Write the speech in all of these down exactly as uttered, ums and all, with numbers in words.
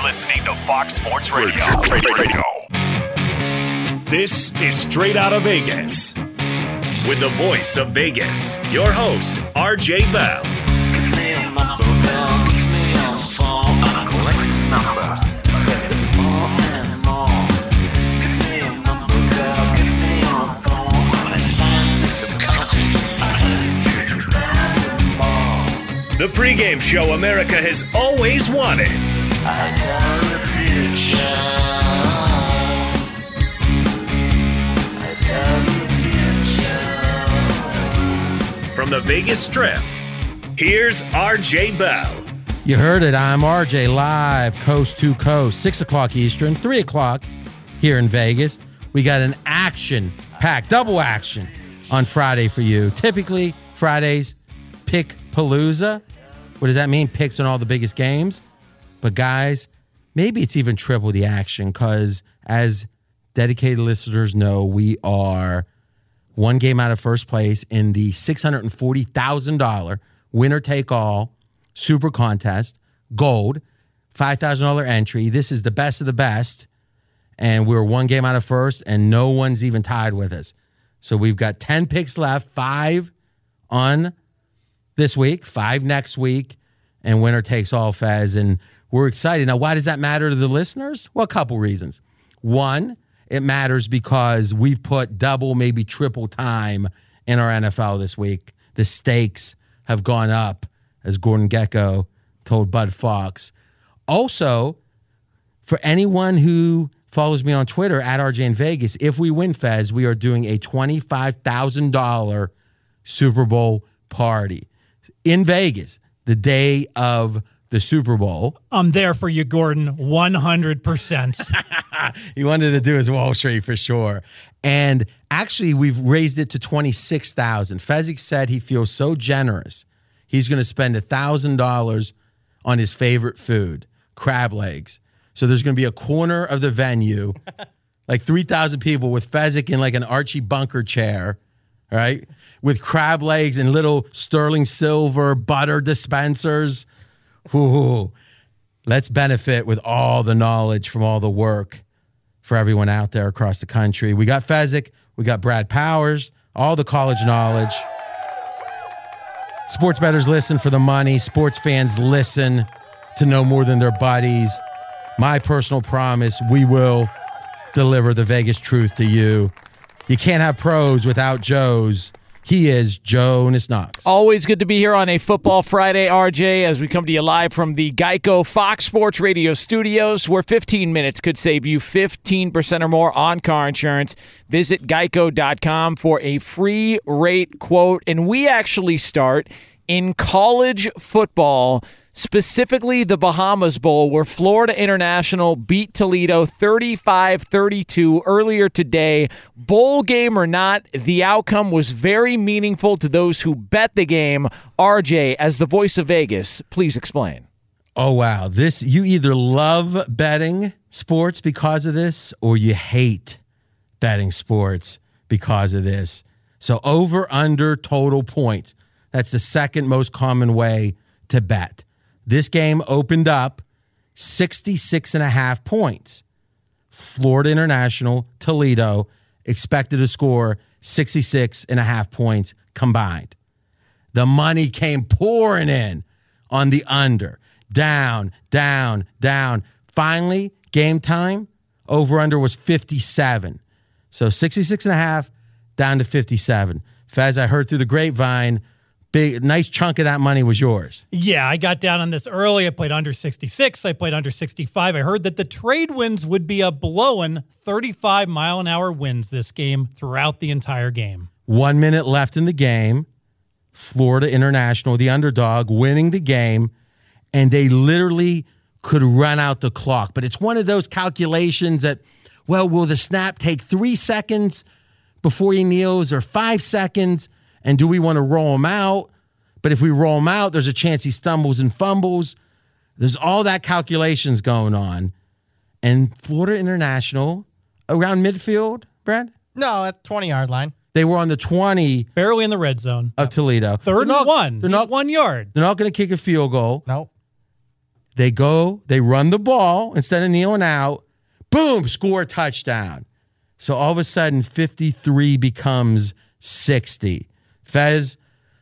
listening to Fox Sports Radio. Radio. This is Straight Outta Vegas. With the voice of Vegas, your host, R J Bell. Give me a number, girl. Give me a phone. I'm collecting numbers. More and more. Give me a number, girl. Give me a phone. I'm a scientist of counting. I tell you, future more. The pregame show America has always wanted. I tell the future. I tell the future. From the Vegas Strip, here's R J Bell. You heard it. I'm R J live, coast to coast, six o'clock Eastern, three o'clock here in Vegas. We got an action-packed, double action on Friday for you. Typically, Fridays, pick Palooza. What does that mean? Picks on all the biggest games. But guys, maybe it's even triple the action because as dedicated listeners know, we are one game out of first place in the six hundred forty thousand dollars winner-take-all super contest, gold, five thousand dollars entry. This is the best of the best, and we're one game out of first, and no one's even tied with us. So we've got ten picks left, five on this week, five next week, and winner takes all, Fez, and we're excited. Now, why does that matter to the listeners? Well, a couple reasons. One, it matters because we've put double, maybe triple time in our N F L this week. The stakes have gone up, as Gordon Gekko told Bud Fox. Also, for anyone who follows me on Twitter, at R J in Vegas, if we win, Fez, we are doing a twenty-five thousand dollars Super Bowl party in Vegas the day of the Super Bowl. I'm there for you, Gordon, one hundred percent. He wanted to do his Wall Street for sure. And actually, we've raised it to twenty-six thousand dollars. Fezzik said he feels so generous, he's going to spend one thousand dollars on his favorite food, crab legs. So there's going to be a corner of the venue, like three thousand people with Fezzik in like an Archie Bunker chair, right? With crab legs and little sterling silver butter dispensers. Ooh, let's benefit with all the knowledge from all the work for everyone out there across the country. We got Fezzik, we got Brad Powers, all the college knowledge. Sports bettors listen for the money. Sports fans listen to know more than their buddies. My personal promise, we will deliver the Vegas truth to you. You can't have pros without Joes. He is Jonas Knox. Always good to be here on a Football Friday, R J, as we come to you live from the Geico Fox Sports Radio studios, where fifteen minutes could save you fifteen percent or more on car insurance. Visit geico dot com for a free rate quote. And we actually start in college football, specifically the Bahamas Bowl, where Florida International beat Toledo thirty-five thirty-two earlier today. Bowl game or not, the outcome was very meaningful to those who bet the game. R J, as the voice of Vegas, please explain. Oh, wow. This, you either love betting sports because of this or you hate betting sports because of this. So over, under, total points. That's the second most common way to bet. This game opened up sixty-six and a half points. Florida International, Toledo, expected to score sixty-six and a half points combined. The money came pouring in on the under. Down, down, down. Finally, game time, over-under was fifty-seven. So sixty-six and a half down to fifty-seven. Fez, I heard through the grapevine, big, nice chunk of that money was yours. Yeah, I got down on this early. I played under sixty-six. I played under sixty-five. I heard that the trade winds would be a blowing thirty-five mile an hour winds this game throughout the entire game. One minute left in the game. Florida International, the underdog, winning the game, and they literally could run out the clock. But it's one of those calculations that, well, will the snap take three seconds before he kneels or five seconds? And do we want to roll him out? But if we roll him out, there's a chance he stumbles and fumbles. There's all that calculations going on. And Florida International, around midfield, Brad? No, at twenty-yard line. They were on the twenty. Barely in the red zone. Of Toledo. Third They're not, and one. They're not, one yard. They're not going to kick a field goal. Nope. They go, they run the ball instead of kneeling out. Boom, score a touchdown. So all of a sudden, fifty-three becomes sixty. Fez,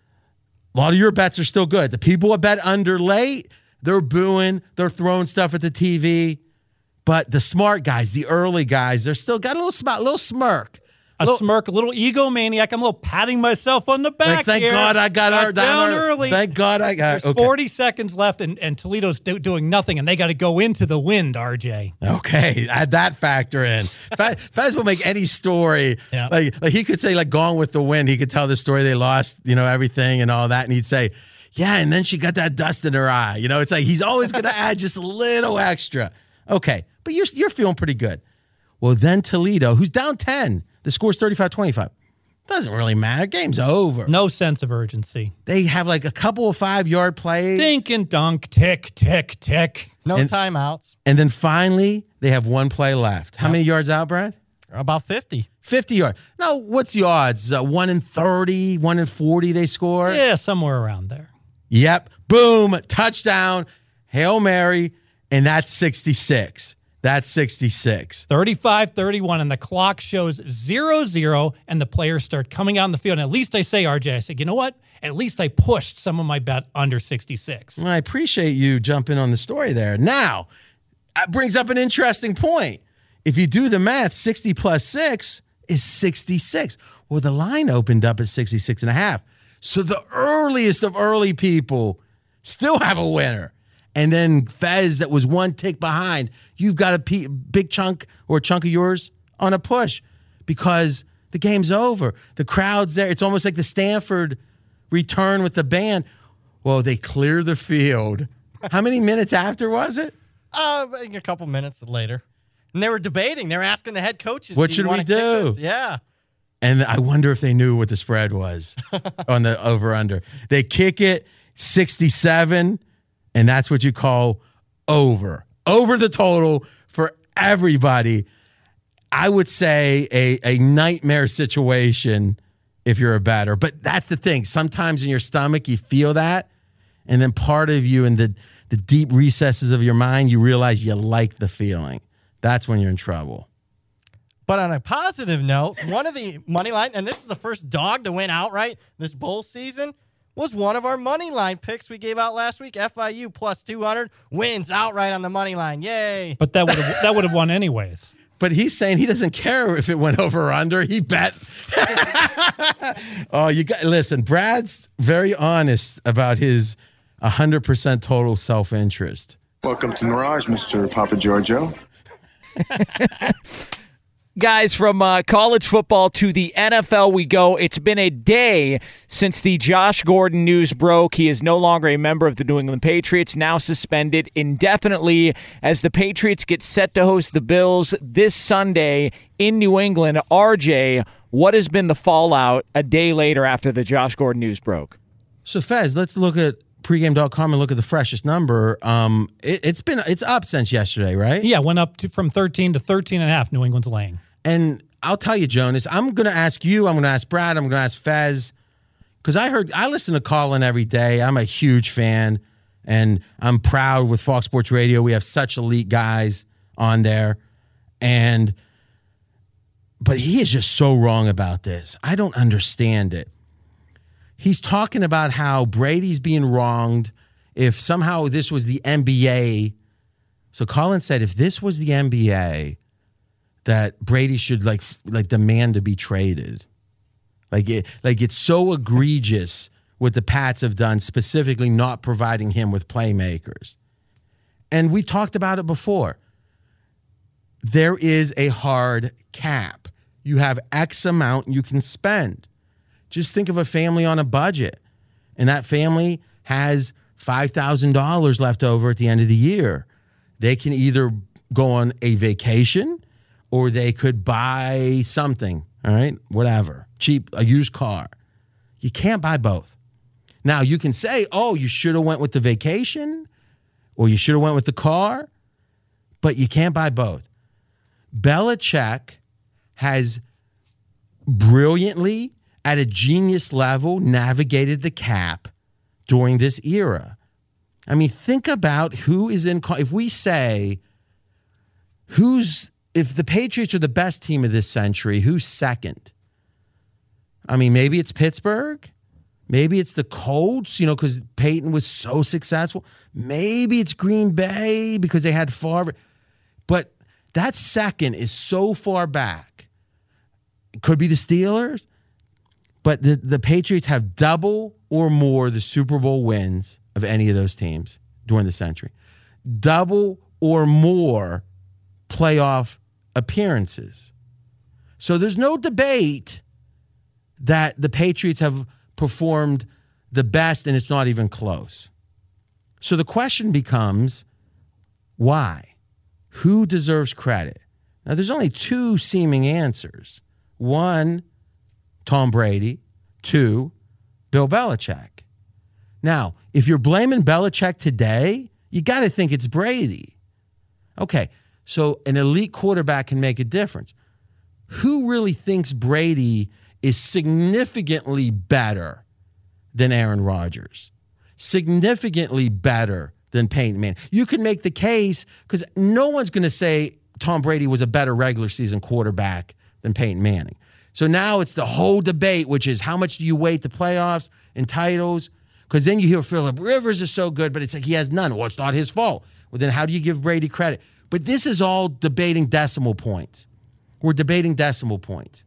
a lot of your bets are still good. The people that bet under late, they're booing, they're throwing stuff at the T V. But the smart guys, the early guys, they're still got a little, sm- little smirk. A little, smirk, a little egomaniac. I'm a little patting myself on the back like, thank here. God I got, got our, down our, early. Thank God I got There's okay. forty seconds left, and, and Toledo's do, doing nothing, and they got to go into the wind, R J. Okay, add that factor in. Fez, Fez will make any story. Yeah. Like, like he could say, like, Gone with the Wind. He could tell the story they lost, you know, everything and all that. And he'd say, yeah, and then she got that dust in her eye. You know, it's like he's always going to add just a little extra. Okay, but you're, you're feeling pretty good. Well, then Toledo, who's down ten, the score's thirty-five twenty-five. Doesn't really matter. Game's over. No sense of urgency. They have like a couple of five-yard plays. Dink and dunk, tick, tick, tick. No And- timeouts. And then finally, they have one play left. How many yards out, Brad? About fifty. fifty yards. Now, what's the odds? Uh, one in thirty, one in forty they score? Yeah, somewhere around there. Yep. Boom. Touchdown. Hail Mary. And that's sixty-six. That's sixty-six. thirty-five thirty-one, and the clock shows zero zero, and the players start coming out on the field. And at least I say, R J, I said, you know what? At least I pushed some of my bet under sixty-six. Well, I appreciate you jumping on the story there. Now, that brings up an interesting point. If you do the math, sixty plus six is sixty-six. Well, the line opened up at sixty-six and a half. So the earliest of early people still have a winner. And then Fez, that was one tick behind, you've got a p- big chunk or a chunk of yours on a push because the game's over. The crowd's there. It's almost like the Stanford return with the band. Well, they clear the field. How many minutes after was it? Uh, I think a couple minutes later. And they were debating. They were asking the head coaches, What "Do you should we wanna kick do?" this?" Yeah. And I wonder if they knew what the spread was on the over-under. They kick it sixty-seven, and that's what you call over. Over the total for everybody. I would say a, a nightmare situation if you're a batter. But that's the thing. Sometimes in your stomach, you feel that, and then part of you in the, the deep recesses of your mind, you realize you like the feeling. That's when you're in trouble. But on a positive note, one of the money line, and this is the first dog to win outright this bowl season, was one of our money line picks we gave out last week. F I U plus two hundred wins outright on the money line. Yay. But that would have that would have won anyways. But he's saying he doesn't care if it went over or under. He bet. Oh, you got listen. Brad's very honest about his one hundred percent total self-interest. Welcome to Mirage, Mister Papa Giorgio. Guys, from uh, college football to the N F L we go. It's been a day since the Josh Gordon news broke. He is no longer a member of the New England Patriots, now suspended indefinitely as the Patriots get set to host the Bills this Sunday in New England. R J, what has been the fallout a day later after the Josh Gordon news broke? So Fez, let's look at pregame dot com and look at the freshest number. Um, it, it's been it's up since yesterday, right? Yeah, went up to, from thirteen to thirteen and a half. New England's laying. And I'll tell you, Jonas, I'm going to ask you, I'm going to ask Brad, I'm going to ask Fez, because I heard, I listen to Colin every day. I'm a huge fan, and I'm proud with Fox Sports Radio. We have such elite guys on there. And, but he is just so wrong about this. I don't understand it. He's talking about how Brady's being wronged. If somehow this was the N B A, so Colin said if this was the N B A, that Brady should like like demand to be traded. Like it, like it's so egregious what the Pats have done, specifically not providing him with playmakers. And we talked about it before. There is a hard cap. You have X amount you can spend. Just think of a family on a budget, and that family has five thousand dollars left over at the end of the year. They can either go on a vacation or they could buy something, all right, whatever, cheap, a used car. You can't buy both. Now, you can say, oh, you should have went with the vacation or you should have went with the car, but you can't buy both. Belichick has brilliantly, at a genius level, navigated the cap during this era. I mean, think about who is in. If we say who's, if the Patriots are the best team of this century, who's second? I mean, maybe it's Pittsburgh. Maybe it's the Colts, you know, because Peyton was so successful. Maybe it's Green Bay because they had Favre. But that second is so far back. It could be the Steelers. But the, the Patriots have double or more the Super Bowl wins of any of those teams during the century. Double or more playoff appearances. So there's no debate that the Patriots have performed the best, and it's not even close. So the question becomes, why? Who deserves credit? Now, there's only two seeming answers. One, Tom Brady. Two, Bill Belichick. Now, if you're blaming Belichick today, you got to think it's Brady. Okay, so an elite quarterback can make a difference. Who really thinks Brady is significantly better than Aaron Rodgers? Significantly better than Peyton Manning? You can make the case because no one's going to say Tom Brady was a better regular season quarterback than Peyton Manning. So now it's the whole debate, which is how much do you weight the playoffs and titles? Because then you hear Phillip Rivers is so good, but it's like he has none. Well, it's not his fault. Well, then how do you give Brady credit? But this is all debating decimal points. We're debating decimal points.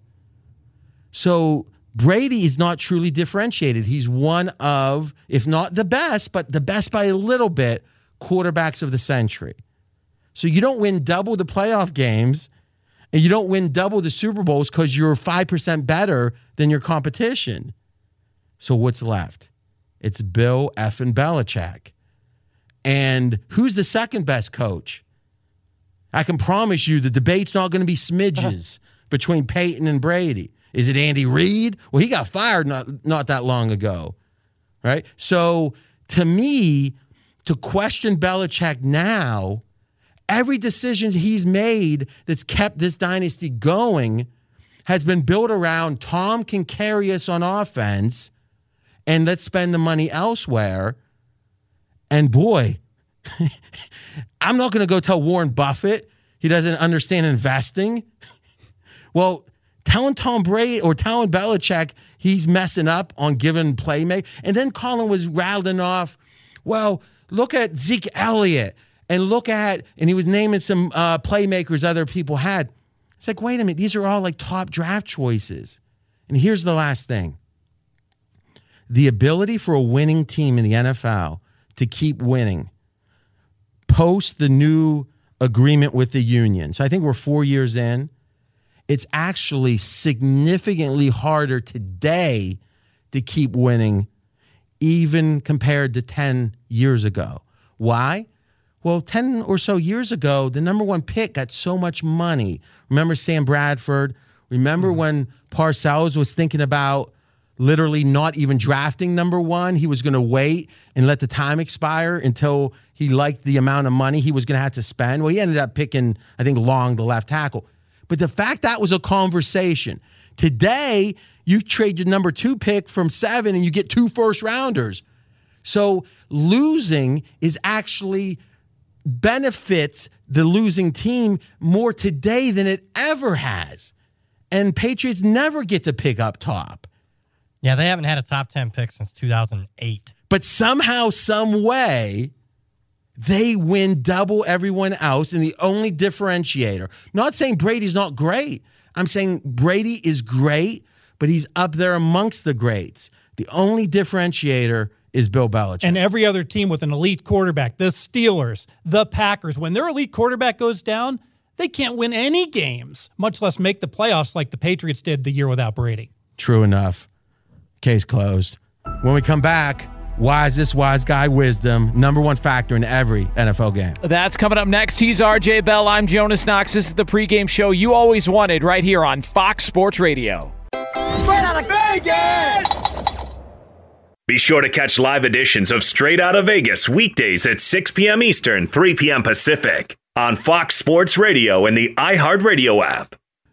So Brady is not truly differentiated. He's one of, if not the best, but the best by a little bit, quarterbacks of the century. So you don't win double the playoff games and you don't win double the Super Bowls because you're five percent better than your competition. So what's left? It's Bill effing Belichick. And who's the second best coach? I can promise you the debate's not going to be smidges between Peyton and Brady. Is it Andy Reid? Well, he got fired not, not that long ago, right? So to me, to question Belichick now, every decision he's made that's kept this dynasty going has been built around Tom can carry us on offense and let's spend the money elsewhere. And boy, I'm not going to go tell Warren Buffett he doesn't understand investing. Well, telling Tom Brady or telling Belichick he's messing up on giving playmaker. And then Colin was rattling off, well, look at Zeke Elliott and look at, and he was naming some uh, playmakers other people had. It's like, wait a minute, these are all like top draft choices. And here's the last thing. The ability for a winning team in the N F L to keep winning post the new agreement with the union. So I think we're four years in. It's actually significantly harder today to keep winning even compared to ten years ago. Why? Well, ten or so years ago, the number one pick got so much money. Remember Sam Bradford? Remember mm-hmm. when Parcells was thinking about literally not even drafting number one? He was going to wait and let the time expire until he liked the amount of money he was going to have to spend. Well, he ended up picking, I think, Long, the left tackle. But the fact that was a conversation. Today, you trade your number two pick from seven and you get two first rounders. So losing is actually benefits the losing team more today than it ever has. And Patriots never get to pick up top. Yeah, they haven't had a top ten pick since two thousand eight. But somehow, some way, they win double everyone else. And the only differentiator, not saying Brady's not great. I'm saying Brady is great, but he's up there amongst the greats. The only differentiator is Bill Belichick. And every other team with an elite quarterback, the Steelers, the Packers, when their elite quarterback goes down, they can't win any games, much less make the playoffs like the Patriots did the year without Brady. True enough. Case closed. When we come back, why is this wise guy wisdom number one factor in every N F L game? That's coming up next. He's R J Bell. I'm Jonas Knox. This is the pregame show you always wanted right here on Fox Sports Radio. Straight out of Vegas! Be sure to catch live editions of Straight Out of Vegas weekdays at six p.m. Eastern, three p.m. Pacific on Fox Sports Radio and the iHeartRadio app.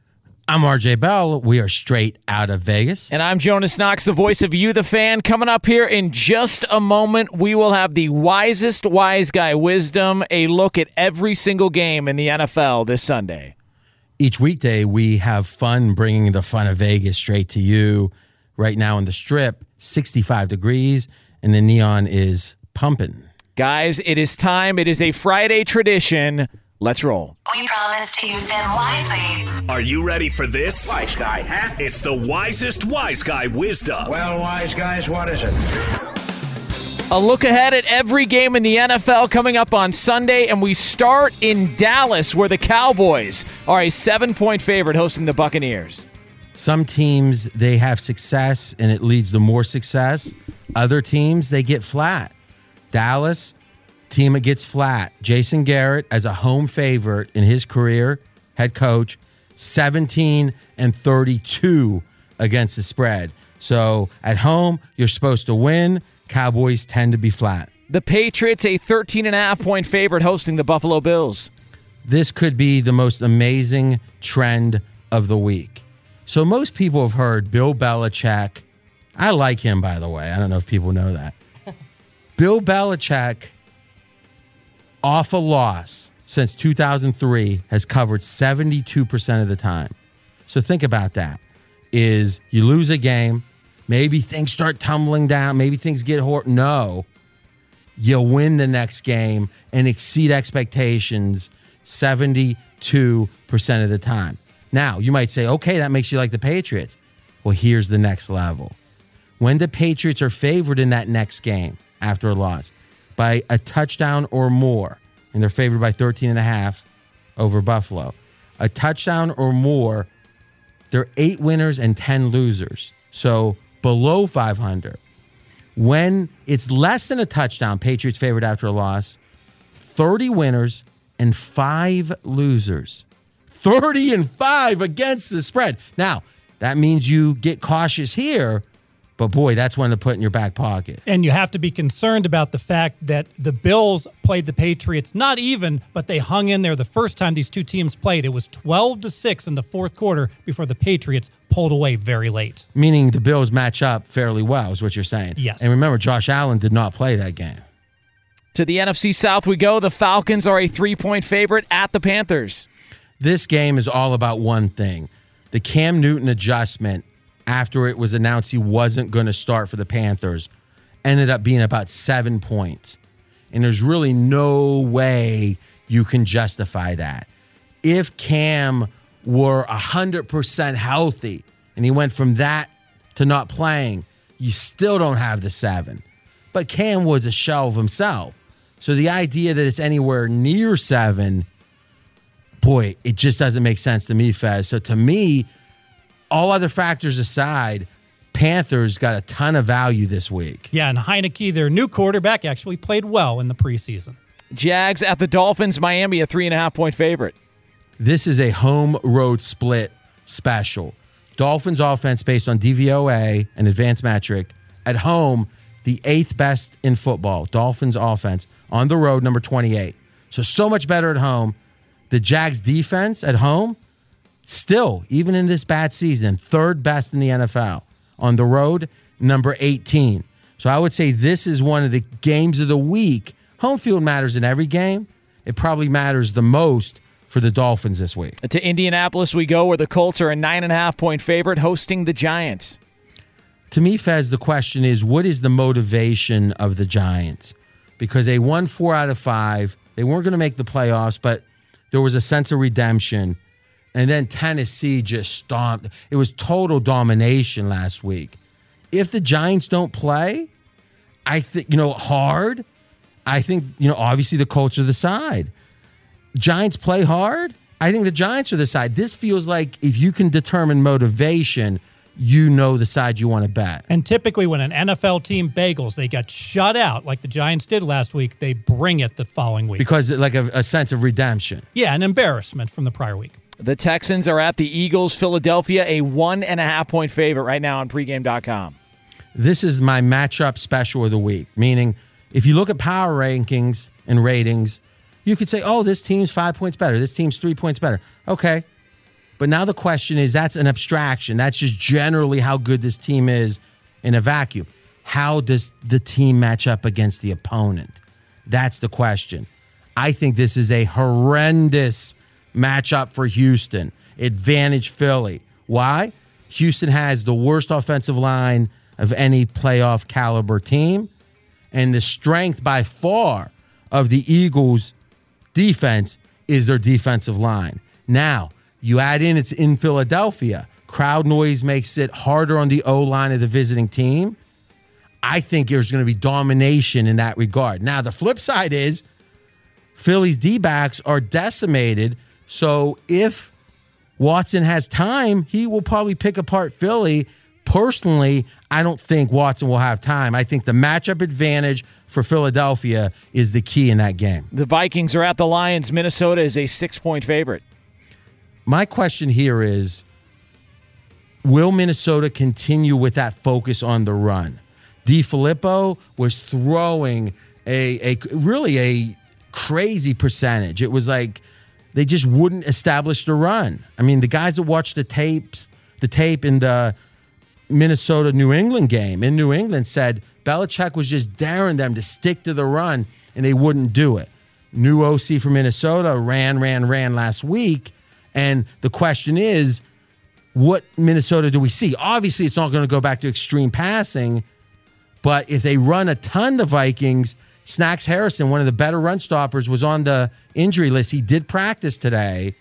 I'm R J Bell. We are straight out of Vegas. And I'm Jonas Knox, the voice of you, the fan. Coming up here in just a moment, we will have the wisest wise guy wisdom, a look at every single game in the N F L this Sunday. Each weekday, we have fun bringing the fun of Vegas straight to you. Right now in the Strip, sixty-five degrees, and the neon is pumping. Guys, it is time. It is a Friday tradition. Let's roll. We promise to use them wisely. Are you ready for this? Wise guy, huh? It's the wisest wise guy wisdom. Well, wise guys, what is it? A look ahead at every game in the N F L coming up on Sunday, and we start in Dallas, where the Cowboys are a seven-point favorite hosting the Buccaneers. Some teams, they have success, and it leads to more success. Other teams, they get flat. Dallas, team that gets flat. Jason Garrett, as a home favorite in his career, head coach, seventeen and thirty-two against the spread. So at home, you're supposed to win. Cowboys tend to be flat. The Patriots, a thirteen and a half point favorite hosting the Buffalo Bills. This could be the most amazing trend of the week. So most people have heard Bill Belichick. I like him, by the way. I don't know if people know that. Bill Belichick, off a loss since two thousand three, has covered seventy-two percent of the time. So think about that. Is you lose a game, maybe things start tumbling down, maybe things get hor- No. You win the next game and exceed expectations seventy-two percent of the time. Now, you might say, okay, that makes you like the Patriots. Well, here's the next level. When the Patriots are favored in that next game after a loss by a touchdown or more, and they're favored by thirteen and a half over Buffalo, a touchdown or more, they're eight winners and ten losers. So below five hundred. When it's less than a touchdown, Patriots favored after a loss, thirty winners and five losers. thirty and five against the spread. Now, that means you get cautious here, but boy, that's one to put in your back pocket. And you have to be concerned about the fact that the Bills played the Patriots not even, but they hung in there the first time these two teams played. It was twelve to six in the fourth quarter before the Patriots pulled away very late. Meaning the Bills match up fairly well, is what you're saying. Yes. And remember, Josh Allen did not play that game. To the N F C South we go. The Falcons are a three-point favorite at the Panthers. This game is all about one thing. The Cam Newton adjustment after it was announced he wasn't going to start for the Panthers ended up being about seven points. And there's really no way you can justify that. If Cam were one hundred percent healthy and he went from that to not playing, you still don't have the seven. But Cam was a shell of himself. So the idea that it's anywhere near seven, boy, it just doesn't make sense to me, Fez. So to me, all other factors aside, Panthers got a ton of value this week. Yeah, and Heineke, their new quarterback, actually played well in the preseason. Jags at the Dolphins. Miami, a three and a half point favorite. This is a home road split special. Dolphins offense based on D V O A, an advanced metric. At home, the eighth best in football. Dolphins offense. On the road, number twenty-eight. So, so much better at home. The Jags defense at home, still, even in this bad season, third best in the N F L. On the road, number eighteen. So I would say this is one of the games of the week. Home field matters in every game. It probably matters the most for the Dolphins this week. To Indianapolis we go, where the Colts are a nine and a half point favorite hosting the Giants. To me, Fez, the question is, what is the motivation of the Giants? Because they won four out of five. They weren't going to make the playoffs, but there was a sense of redemption. And then Tennessee just stomped. It was total domination last week. If the Giants don't play, I think, you know, hard, I think, you know, obviously the Colts are the side. Giants play hard, I think the Giants are the side. This feels like if you can determine motivation, you know the side you want to bet. And typically when an N F L team bagels, they got shut out like the Giants did last week, they bring it the following week. Because like a, a sense of redemption. Yeah, an embarrassment from the prior week. The Texans are at the Eagles. Philadelphia, a one and a half point favorite right now on pregame dot com. This is my matchup special of the week, meaning if you look at power rankings and ratings, you could say, oh, this team's five points better. This team's three points better. Okay. But now the question is, that's an abstraction. That's just generally how good this team is in a vacuum. How does the team match up against the opponent? That's the question. I think this is a horrendous matchup for Houston. Advantage Philly. Why? Houston has the worst offensive line of any playoff caliber team. And the strength by far of the Eagles' defense is their defensive line. Now, you add in it's in Philadelphia. Crowd noise makes it harder on the O-line of the visiting team. I think there's going to be domination in that regard. Now, the flip side is Philly's D-backs are decimated. So if Watson has time, he will probably pick apart Philly. Personally, I don't think Watson will have time. I think the matchup advantage for Philadelphia is the key in that game. The Vikings are at the Lions. Minnesota is a six-point favorite. My question here is, will Minnesota continue with that focus on the run? DeFilippo was throwing a, a really a crazy percentage. It was like they just wouldn't establish the run. I mean, the guys that watched the tapes, the tape in the Minnesota-New England game in New England said Belichick was just daring them to stick to the run, and they wouldn't do it. New O C for Minnesota ran, ran, ran last week, and the question is, what Minnesota do we see? Obviously, it's not going to go back to extreme passing, but if they run a ton, the Vikings, Snacks Harrison, one of the better run stoppers, was on the injury list. He did practice today.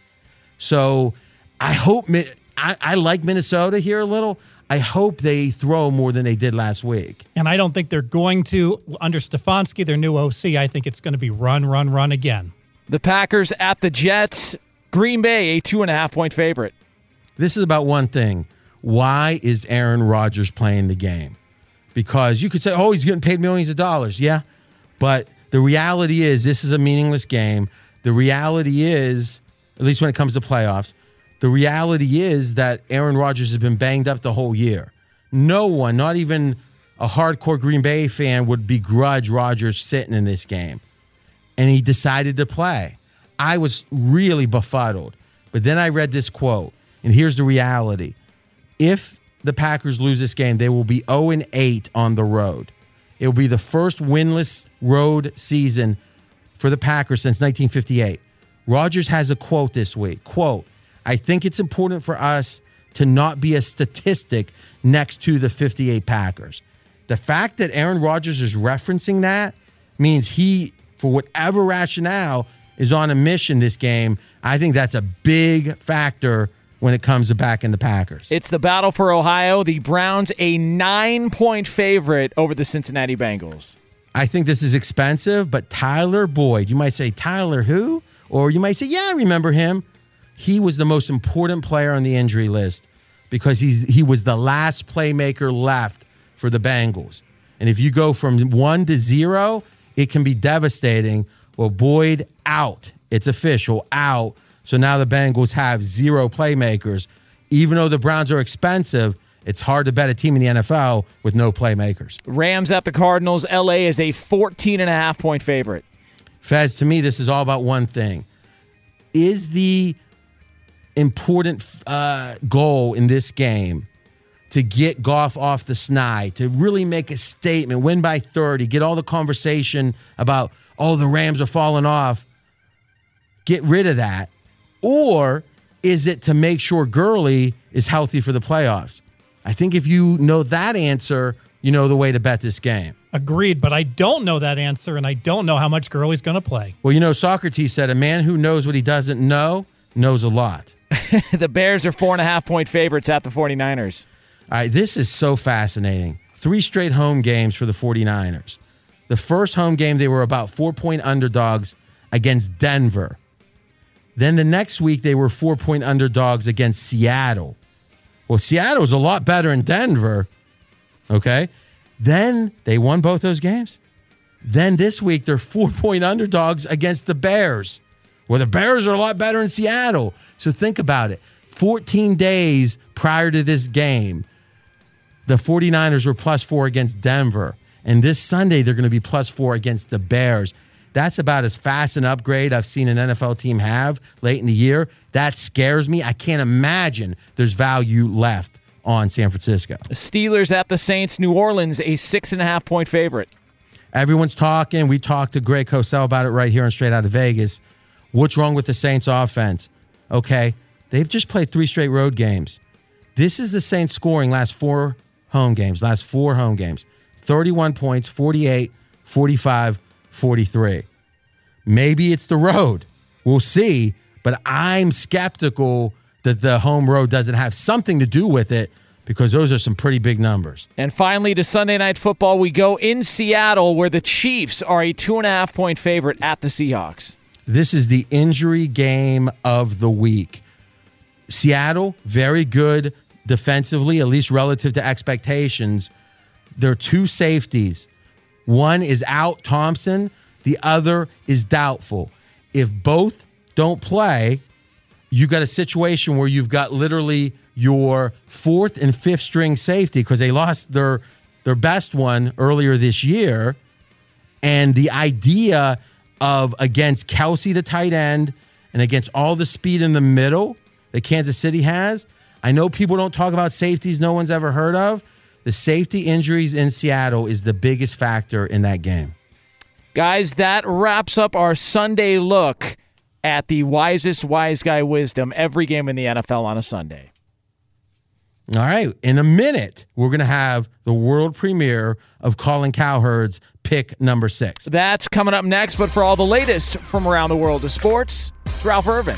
So I hope I, I like Minnesota here a little. I hope they throw more than they did last week. And I don't think they're going to, under Stefanski, their new O C, I think it's going to be run, run, run again. The Packers at the Jets. Green Bay, a two and a half point favorite. This is about one thing. Why is Aaron Rodgers playing the game? Because you could say, oh, he's getting paid millions of dollars. Yeah. But the reality is this is a meaningless game. The reality is, at least when it comes to playoffs, the reality is that Aaron Rodgers has been banged up the whole year. No one, not even a hardcore Green Bay fan, would begrudge Rodgers sitting in this game. And he decided to play. I was really befuddled. But then I read this quote, and here's the reality. If the Packers lose this game, they will be oh and eight on the road. It will be the first winless road season for the Packers since nineteen fifty-eight. Rodgers has a quote this week. Quote, I think it's important for us to not be a statistic next to the fifty-eight Packers. The fact that Aaron Rodgers is referencing that means he, for whatever rationale, is on a mission this game. I think that's a big factor when it comes to backing the Packers. It's the battle for Ohio. The Browns, a nine-point favorite over the Cincinnati Bengals. I think this is expensive, but Tyler Boyd, you might say, Tyler who? Or you might say, yeah, I remember him. He was the most important player on the injury list because he's he was the last playmaker left for the Bengals. And if you go from one to zero, it can be devastating. Well, Boyd out. It's official, out. So now the Bengals have zero playmakers. Even though the Browns are expensive, it's hard to bet a team in the N F L with no playmakers. Rams at the Cardinals. L A is a fourteen and a half point favorite. Fez, to me, this is all about one thing. Is the important uh, goal in this game to get Goff off the snide, to really make a statement, win by thirty, get all the conversation about, oh, the Rams are falling off, get rid of that? Or is it to make sure Gurley is healthy for the playoffs? I think if you know that answer, you know the way to bet this game. Agreed, but I don't know that answer, and I don't know how much Gurley's going to play. Well, you know, Socrates said, a man who knows what he doesn't know knows a lot. The Bears are four and a half point favorites at the 49ers. All right, this is so fascinating. Three straight home games for the 49ers. The first home game, they were about four-point underdogs against Denver. Then the next week, they were four-point underdogs against Seattle. Well, Seattle's a lot better than Denver, okay? Then they won both those games. Then this week, they're four-point underdogs against the Bears. Well, the Bears are a lot better in Seattle. So think about it. fourteen days prior to this game, the 49ers were plus four against Denver. And this Sunday, they're going to be plus four against the Bears. That's about as fast an upgrade I've seen an N F L team have late in the year. That scares me. I can't imagine there's value left on San Francisco. Steelers at the Saints. New Orleans, a six and a half point favorite. Everyone's talking. We talked to Greg Cosell about it right here on Straight Out of Vegas. What's wrong with the Saints offense? Okay, they've just played three straight road games. This is the Saints scoring last four home games, last four home games. thirty-one points, forty-eight, forty-five, forty-three. Maybe it's the road. We'll see, but I'm skeptical that the home road doesn't have something to do with it because those are some pretty big numbers. And finally, to Sunday Night Football, we go in Seattle where the Chiefs are a two and a half point favorite at the Seahawks. This is the injury game of the week. Seattle, very good defensively, at least relative to expectations. There are two safeties. One is out, Thompson. The other is doubtful. If both don't play, you got a situation where you've got literally your fourth and fifth string safety because they lost their their best one earlier this year. And the idea of against Kelsey, the tight end, and against all the speed in the middle that Kansas City has, I know people don't talk about safeties no one's ever heard of. The safety injuries in Seattle is the biggest factor in that game. Guys, that wraps up our Sunday look at the wisest wise guy wisdom every game in the N F L on a Sunday. All right. In a minute, we're going to have the world premiere of Colin Cowherd's pick number six. That's coming up next, but for all the latest from around the world of sports, it's Ralph Irvin.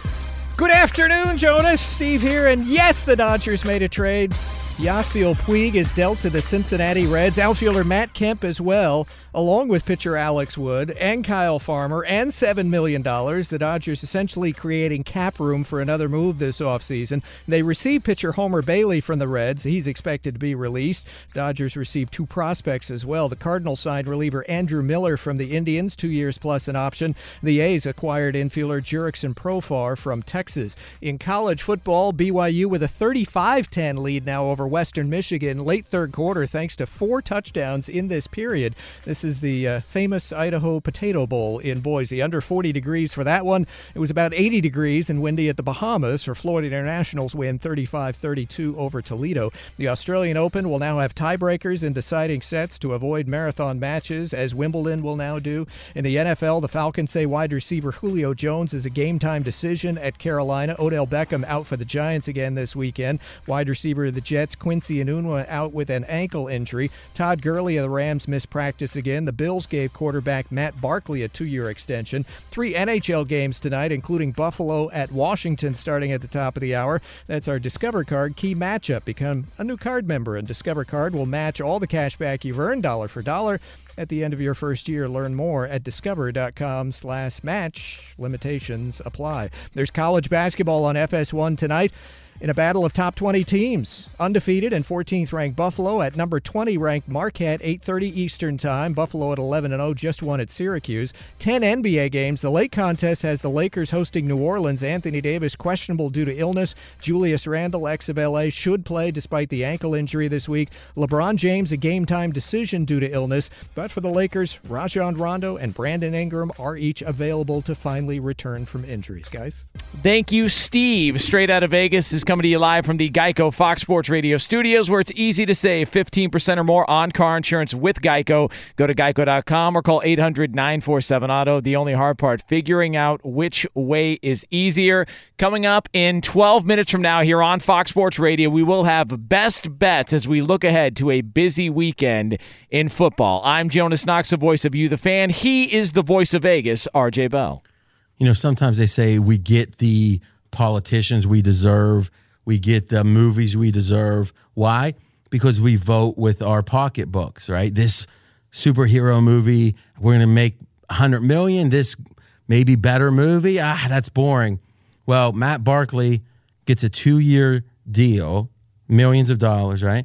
Good afternoon, Jonas. Steve here, and yes, the Dodgers made a trade. Yasiel Puig is dealt to the Cincinnati Reds. Outfielder Matt Kemp as well, along with pitcher Alex Wood and Kyle Farmer, and seven million dollars. The Dodgers essentially creating cap room for another move this offseason. They received pitcher Homer Bailey from the Reds. He's expected to be released. Dodgers received two prospects as well. The Cardinals signed reliever Andrew Miller from the Indians, two years plus an option. The A's acquired infielder Jurickson Profar from Texas. In college football, B Y U with a thirty-five ten lead now over Western Michigan late third quarter thanks to four touchdowns in this period. This is the uh, famous Idaho Potato Bowl in Boise. Under forty degrees for that one. It was about eighty degrees and windy at the Bahamas for Florida Internationals win thirty-five thirty-two over Toledo. The Australian Open will now have tiebreakers in deciding sets to avoid marathon matches, as Wimbledon will now do. In the N F L, the Falcons say wide receiver Julio Jones is a game-time decision at Carolina. Odell Beckham out for the Giants again this weekend. Wide receiver of the Jets, Quincy Enunwa, out with an ankle injury. Todd Gurley of the Rams missed practice again. The Bills gave quarterback Matt Barkley a two-year extension. Three N H L games tonight, including Buffalo at Washington starting at the top of the hour. That's our Discover Card key matchup. Become a new card member, and Discover Card will match all the cash back you've earned dollar for dollar at the end of your first year. Learn more at discover.com slash match. Limitations apply. There's college basketball on F S one tonight in a battle of top twenty teams. Undefeated and fourteenth ranked Buffalo at number twenty ranked Marquette, eight thirty Eastern Time. Buffalo at eleven and oh, just won at Syracuse. ten N B A games. The late contest has the Lakers hosting New Orleans. Anthony Davis questionable due to illness. Julius Randle, ex of L A, should play despite the ankle injury this week. LeBron James, a game-time decision due to illness. But for the Lakers, Rajon Rondo and Brandon Ingram are each available to finally return from injuries. Guys? Thank you, Steve. Straight Out of Vegas is coming to you live from the Geico Fox Sports Radio studios, where it's easy to save fifteen percent or more on car insurance with Geico. Go to geico dot com or call eight hundred nine four seven auto. The only hard part, figuring out which way is easier. Coming up in twelve minutes from now here on Fox Sports Radio, we will have best bets as we look ahead to a busy weekend in football. I'm Jonas Knox, the voice of You, the fan. He is the voice of Vegas, R J Bell. You know, sometimes they say we get the politicians we deserve. We get the movies we deserve. Why? Because we vote with our pocketbooks, right? This superhero movie, we're going to make one hundred million dollars. This maybe better movie, ah, that's boring. Well, Matt Barkley gets a two-year deal, millions of dollars, right?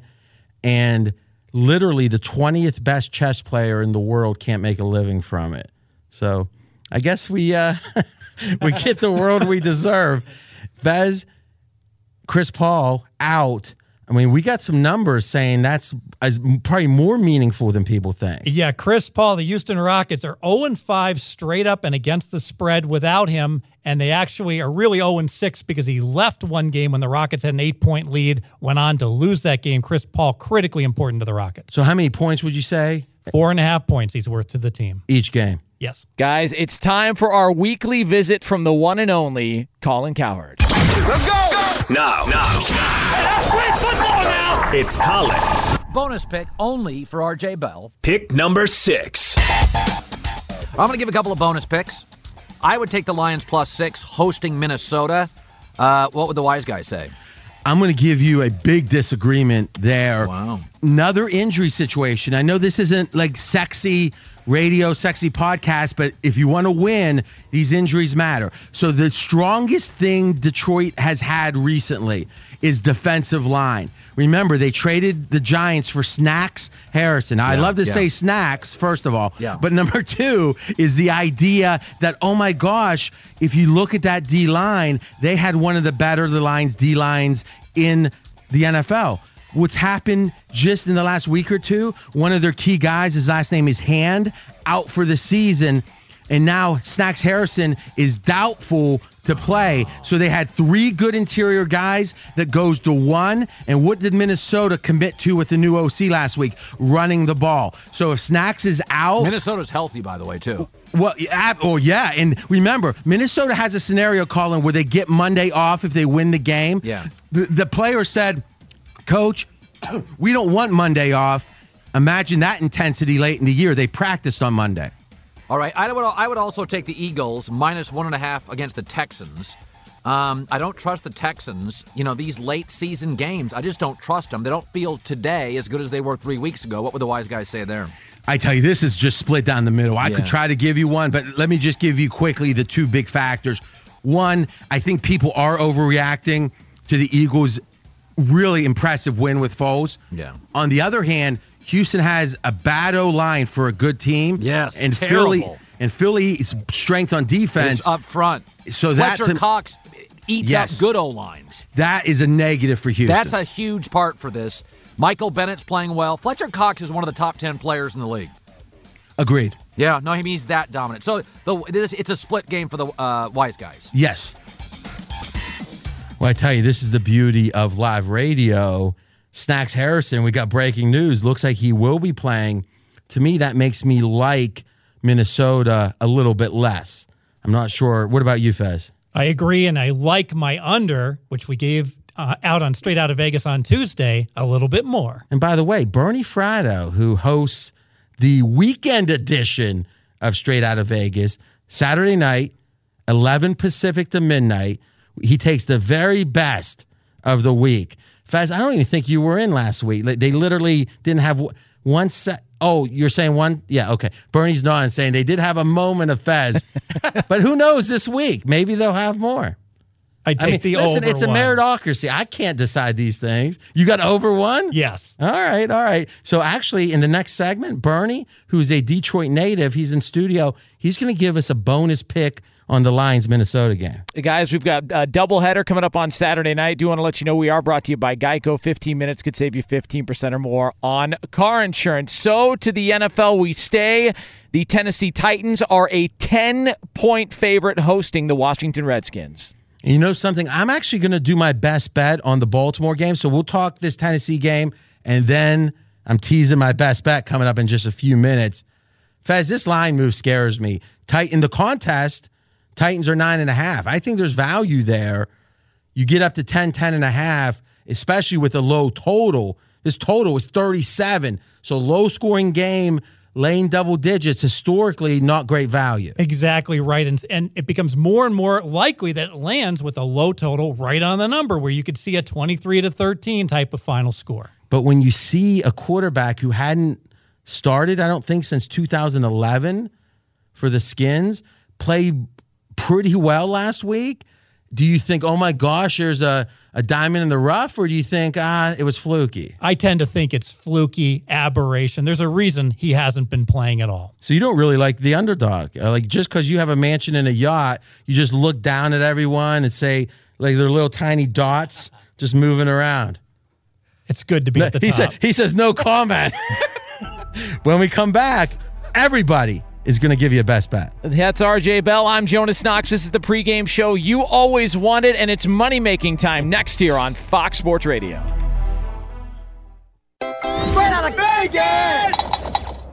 And literally the twentieth best chess player in the world can't make a living from it. So I guess we uh, we get the world we deserve. Vez, Chris Paul out I mean, we got some numbers saying that's as probably more meaningful than people think. Yeah, Chris Paul, the Houston Rockets are oh and five straight up and against the spread without him, and they actually are really oh and six because he left one game when the Rockets had an eight-point lead, went on to lose that game. Chris Paul, critically important to the Rockets. So how many points would you say? Four and a half points he's worth to the team. Each game? Yes. Guys, it's time for our weekly visit from the one and only Colin Cowherd. Let's go! Now, now. Hey, that's great football now! It's Colin's bonus pick only for R J Bell. pick number six. I'm going to give a couple of bonus picks. I would take the Lions plus six hosting Minnesota. Uh, what would the wise guy say? I'm going to give you a big disagreement there. Wow. Another injury situation. I know this isn't like sexy radio, sexy podcast, but if you want to win, these injuries matter. So the strongest thing Detroit has had recently is defensive line. Remember, they traded the Giants for Snacks Harrison. I Yeah, love to yeah. say Snacks, first of all. Yeah. But number two is the idea that, oh my gosh, if you look at that D-line, they had one of the better the lines, D-lines in the N F L. What's happened just in the last week or two, one of their key guys, his last name is Hand, out for the season. And now Snacks Harrison is doubtful to play. So they had three good interior guys that goes to one. And what did Minnesota commit to with the new O C last week? Running the ball. So if Snacks is out. Minnesota's healthy, by the way, too. Well, yeah, oh, yeah. And remember, Minnesota has a scenario, Colin, where they get Monday off if they win the game. Yeah. The, the player said, Coach, we don't want Monday off. Imagine that intensity late in the year. They practiced on Monday. All right. I would I would also take the Eagles minus one and a half against the Texans. Um, I don't trust the Texans. You know, these late season games, I just don't trust them. They don't feel today as good as they were three weeks ago. What would the wise guys say there? I tell you, this is just split down the middle. I Yeah. could try to give you one, but let me just give you quickly the two big factors. One, I think people are overreacting to the Eagles' really impressive win with Foles. Yeah. On the other hand, Houston has a bad O-line for a good team. Yes, and terrible. Philly and Philly's strength on defense. It's up front. So that Fletcher to- Cox eats Yes. up good O-lines. That is a negative for Houston. That's a huge part for this. Michael Bennett's playing well. Fletcher Cox is one of the top ten players in the league. Agreed. Yeah, no, I mean, he's that dominant. So the, this, it's a split game for the uh, wise guys. Yes. Well, I tell you, this is the beauty of live radio. Snacks Harrison, we got breaking news. Looks like he will be playing. To me, that makes me like Minnesota a little bit less. I'm not sure. What about you, Fez? I agree, and I like my under, which we gave uh, out on Straight Out of Vegas on Tuesday, a little bit more. And by the way, Bernie Fratto, who hosts the weekend edition of Straight Out of Vegas, Saturday night, eleven Pacific to midnight, he takes the very best of the week. Fez, I don't even think you were in last week. They literally didn't have one set. Oh, you're saying one? Yeah, okay. Bernie's nodding, saying they did have a moment of Fez. But who knows this week? Maybe they'll have more. I take I mean, the listen, over it's a one. meritocracy. I can't decide these things. You got over one? Yes. All right, all right. So actually, in the next segment, Bernie, who's a Detroit native, he's in studio. He's going to give us a bonus pick on the Lions-Minnesota game. Guys, we've got a doubleheader coming up on Saturday night. Do want to let you know we are brought to you by Geico. fifteen minutes could save you fifteen percent or more on car insurance. So to the N F L we stay. The Tennessee Titans are a ten-point favorite hosting the Washington Redskins. And you know something? I'm actually going to do my best bet on the Baltimore game. So we'll talk this Tennessee game, and then I'm teasing my best bet coming up in just a few minutes. Fez, this line move scares me. Titan the contest, Titans are nine and a half. I think there's value there. You get up to ten, ten and a half, especially with a low total. This total is thirty-seven. So low scoring game, laying double digits, historically not great value. Exactly right. And, and it becomes more and more likely that it lands with a low total right on the number where you could see a twenty-three to thirteen type of final score. But when you see a quarterback who hadn't started, I don't think, since two thousand eleven for the Skins, play pretty well last week, do you think, oh my gosh, there's a, a diamond in the rough, or do you think, ah, it was fluky? I tend to think it's fluky, aberration. There's a reason he hasn't been playing at all. So you don't really like the underdog. Uh, Like just because you have a mansion and a yacht, you just look down at everyone and say, like, they're little tiny dots just moving around. It's good to be No, at the he top. said, he says no comment. When we come back, everybody is going to give you a best bet. That's R J Bell. I'm Jonas Knox. This is the pregame show you always wanted, and it's money-making time next here on Fox Sports Radio. Straight out of Vegas!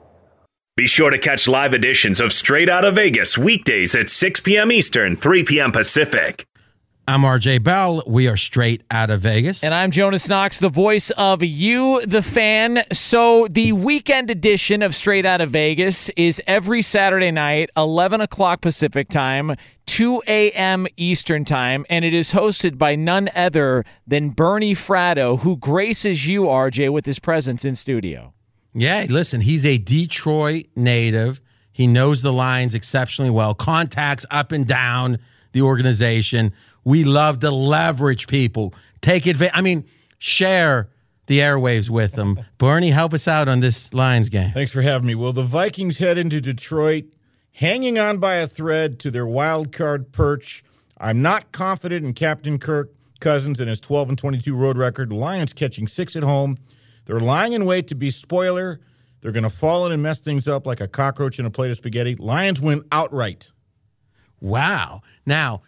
Be sure to catch live editions of Straight Outta Vegas weekdays at six p.m. Eastern, three p.m. Pacific. I'm R J Bell. We are Straight Outta Vegas. And I'm Jonas Knox, the voice of you, the fan. So the weekend edition of Straight Outta Vegas is every Saturday night, eleven o'clock Pacific time, two a.m. Eastern time, and it is hosted by none other than Bernie Fratto, who graces you, R J, with his presence in studio. Yeah, listen, he's a Detroit native. He knows the Lions exceptionally well, contacts up and down the organization. We love to leverage people. Take advantage. I mean, share the airwaves with them. Bernie, help us out on this Lions game. Thanks for having me. Will the Vikings head into Detroit hanging on by a thread to their wild card perch? I'm not confident in Captain Kirk Cousins and his twelve and twenty-two road record. Lions catching six at home. They're lying in wait to be spoiler. They're going to fall in and mess things up like a cockroach in a plate of spaghetti. Lions win outright. Wow. Now,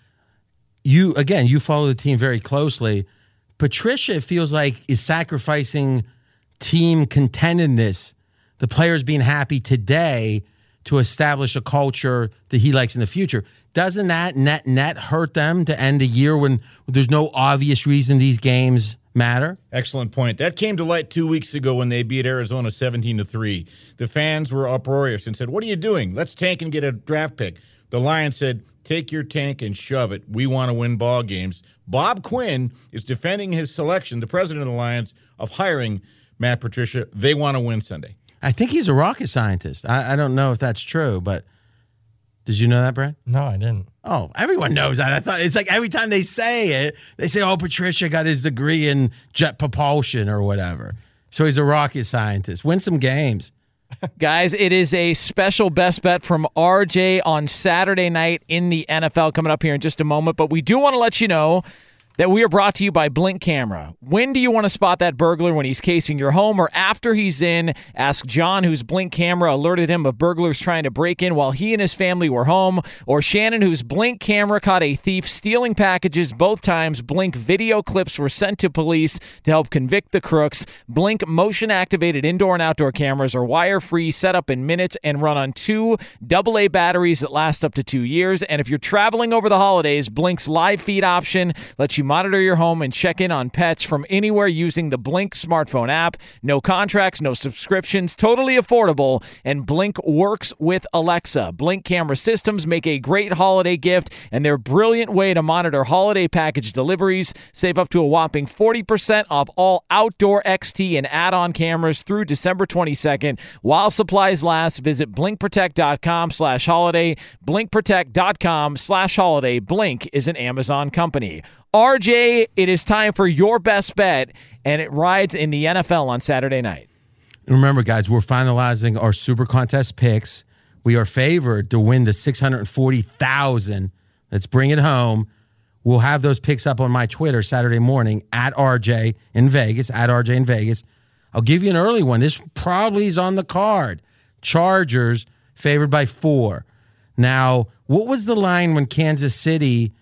you, again, you follow the team very closely. Patricia, it feels like, is sacrificing team contentedness, the players being happy today to establish a culture that he likes in the future. Doesn't that net net hurt them to end a year when there's no obvious reason these games matter? Excellent point. That came to light two weeks ago when they beat Arizona seventeen to three. The fans were uproarious and said, "What are you doing? Let's tank and get a draft pick." The Lions said, "Take your tank and shove it. We want to win ball games." Bob Quinn is defending his selection, the president of the Lions, of hiring Matt Patricia. They want to win Sunday. I think he's a rocket scientist. I, I don't know if that's true, but did you know that, Brad? No, I didn't. Oh, everyone knows that. I thought it's like every time they say it, they say, "Oh, Patricia got his degree in jet propulsion or whatever." So he's a rocket scientist. Win some games. Guys, it is a special best bet from R J on Saturday night in the N F L coming up here in just a moment. But we do want to let you know that we are brought to you by Blink Camera. When do you want to spot that burglar? When he's casing your home or after he's in? Ask John, whose Blink Camera alerted him of burglars trying to break in while he and his family were home. Or Shannon, whose Blink Camera caught a thief stealing packages both times. Blink video clips were sent to police to help convict the crooks. Blink motion-activated indoor and outdoor cameras are wire-free, set up in minutes, and run on two double A batteries that last up to two years. And if you're traveling over the holidays, Blink's live feed option lets you monitor your home and check in on pets from anywhere using the Blink smartphone app. No contracts, no subscriptions, totally affordable, and Blink works with Alexa. Blink camera systems make a great holiday gift, and they're a brilliant way to monitor holiday package deliveries. Save up to a whopping forty percent off all outdoor X T and add-on cameras through December twenty-second. While supplies last, visit blinkprotect.com slash holiday. blinkprotect.com slash holiday. Blink is an Amazon company. R J, it is time for your best bet, and it rides in the N F L on Saturday night. And remember, guys, we're finalizing our Super Contest picks. We are favored to win the six hundred forty thousand dollars. Let's bring it home. We'll have those picks up on my Twitter Saturday morning at R J in Vegas, at R J in Vegas. I'll give you an early one. This probably is on the card. Chargers favored by four. Now, what was the line when Kansas City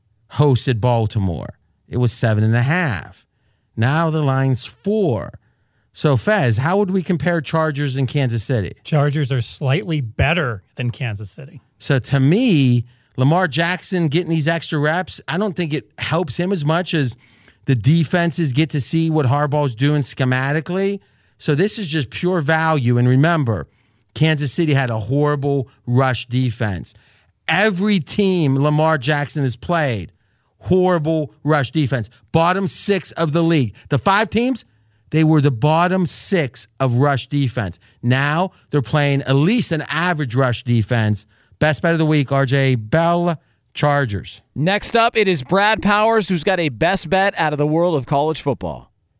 hosted Baltimore? It was seven and a half. Now the line's four. So, Fez, how would we compare Chargers and Kansas City? Chargers are slightly better than Kansas City. So, to me, Lamar Jackson getting these extra reps, I don't think it helps him as much as the defenses get to see what Harbaugh's doing schematically. So, this is just pure value. And remember, Kansas City had a horrible rush defense. Every team Lamar Jackson has played, horrible rush defense. Bottom six of the league. The five teams, they were the bottom six of rush defense. Now they're playing at least an average rush defense. Best bet of the week, R J Bell, Chargers. Next up, it is Brad Powers, who's got a best bet out of the world of college football.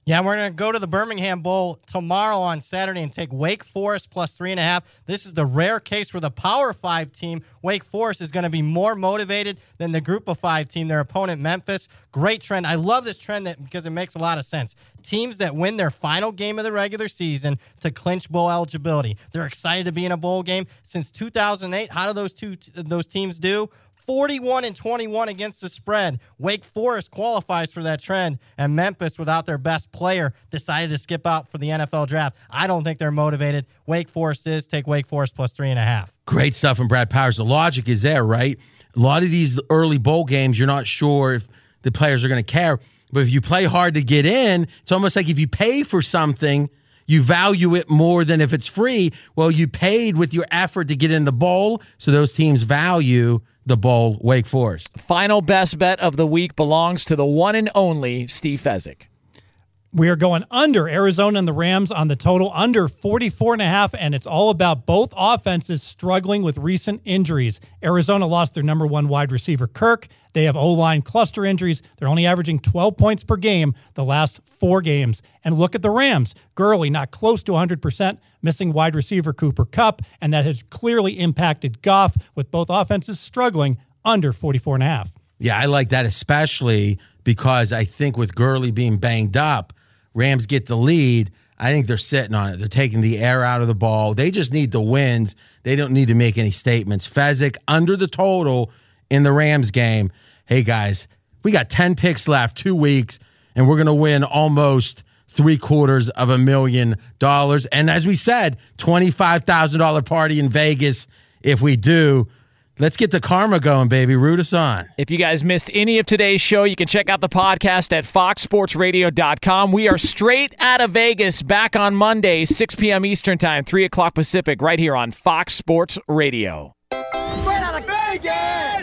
Yeah, we're going to go to the Birmingham Bowl tomorrow on Saturday and take Wake Forest plus three and a half. This is the rare case where the Power Five team, Wake Forest, is going to be more motivated than the Group of Five team, their opponent, Memphis. Great trend. I love this trend that, because it makes a lot of sense. Teams that win their final game of the regular season to clinch bowl eligibility. They're excited to be in a bowl game. Since two thousand eight, how do those two those teams do? forty-one and twenty-one against the spread. Wake Forest qualifies for that trend, and Memphis, without their best player, decided to skip out for the N F L draft. I don't think they're motivated. Wake Forest is. Take Wake Forest plus three and a half. Great stuff from Brad Powers. The logic is there, right? A lot of these early bowl games, you're not sure if the players are going to care. But if you play hard to get in, it's almost like if you pay for something, you value it more than if it's free. Well, you paid with your effort to get in the bowl, so those teams value the bowl. Wake Forest. Final best bet of the week belongs to the one and only Steve Fezzik. We are going under Arizona and the Rams on the total, under forty-four and a half, and it's all about both offenses struggling with recent injuries. Arizona lost their number one wide receiver, Kirk. They have O-line cluster injuries. They're only averaging twelve points per game the last four games. And look at the Rams. Gurley, not close to one hundred percent, missing wide receiver Cooper Kupp, and that has clearly impacted Goff, with both offenses struggling, under forty-four and a half. Yeah, I like that especially because I think with Gurley being banged up, Rams get the lead. I think they're sitting on it. They're taking the air out of the ball. They just need the wins. They don't need to make any statements. Fezzik under the total in the Rams game. Hey, guys, we got ten picks left, two weeks, and we're going to win almost three quarters of a million dollars. And as we said, twenty-five thousand dollars party in Vegas if we do. Let's get the karma going, baby. Root us on. If you guys missed any of today's show, you can check out the podcast at fox sports radio dot com. We are straight out of Vegas, back on Monday, six p.m. Eastern Time, three o'clock Pacific, right here on Fox Sports Radio. Straight out of Vegas!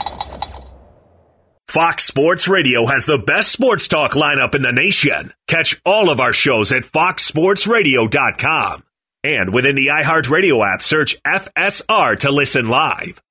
Fox Sports Radio has the best sports talk lineup in the nation. Catch all of our shows at fox sports radio dot com. And within the iHeartRadio app, search F S R to listen live.